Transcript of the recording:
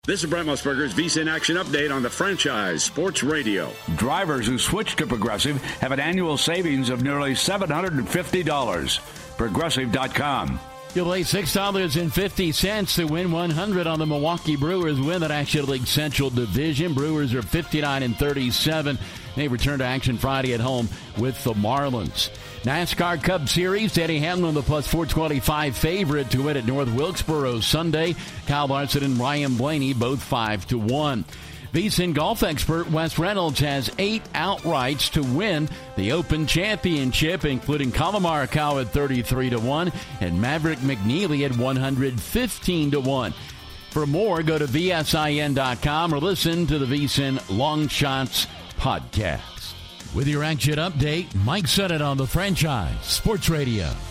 This is Brent Musburger's VSiN Action Update on the Franchise Sports Radio. Drivers who switch to Progressive have an annual savings of nearly $750. Progressive.com. You'll lay $6.50 to win $100 on the Milwaukee Brewers win the National League Central Division. Brewers are 59-37. They return to action Friday at home with the Marlins. NASCAR Cup Series, Denny Hamlin, the plus 425 favorite to win at North Wilkesboro Sunday. Kyle Larson and Ryan Blaney, both 5-1. VSiN golf expert Wes Reynolds has 8 outrights to win the Open Championship, including Collin Morikawa at 33-1 and Maverick McNeely at 115-1. For more, go to VSIN.com or listen to the VSiN Long Shots podcast. With your action update, Mike Sennett on the Franchise Sports Radio.